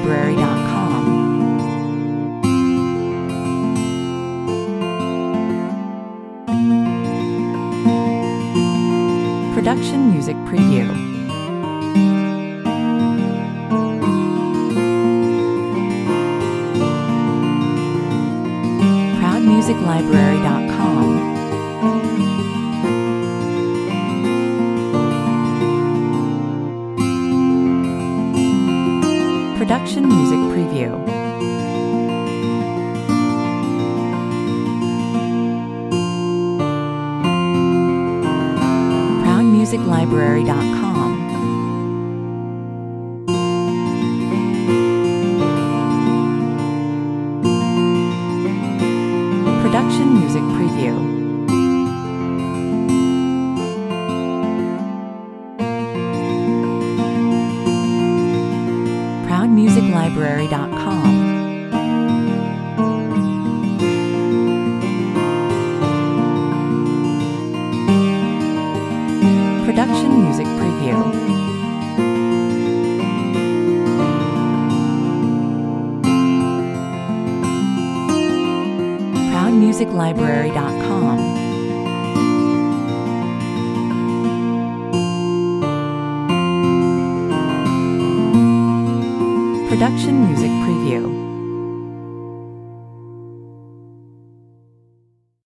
ProudMusicLibrary.com. Production Music Preview. ProudMusicLibrary.com. Production Music Preview. ProudMusicLibrary.com. Production Music Preview. ProudMusicLibrary.com. Production Music Preview. ProudMusicLibrary.com. Production Music Preview.